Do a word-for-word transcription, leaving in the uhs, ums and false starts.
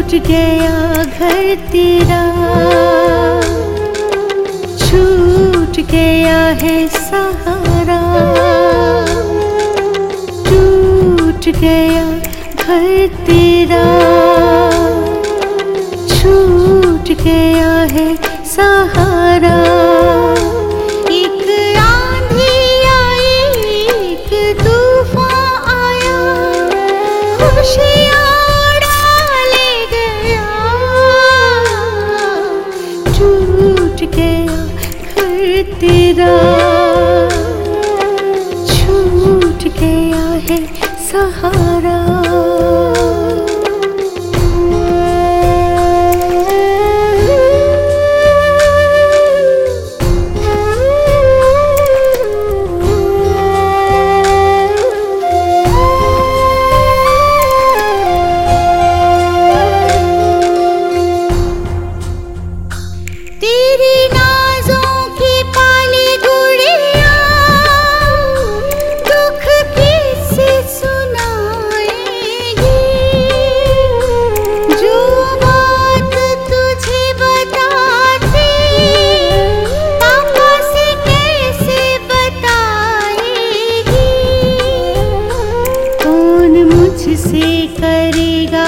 छूट गया घर तेरा, छूट गया है सहारा, टूट गया घर तेरा, छूट गया है सहारा। एक आंधी आई, एक तूफान आया, खुशियाँ उड़ा ले गया, टूट गया घर तेरा, छूट गया है सहारा। तेरी नाज़ों की पाली गुड़िया दुख किससे सुनाएगी, जो बात तुझे बताती पापा से कैसे बताएगी, कौन मुझसे करेगा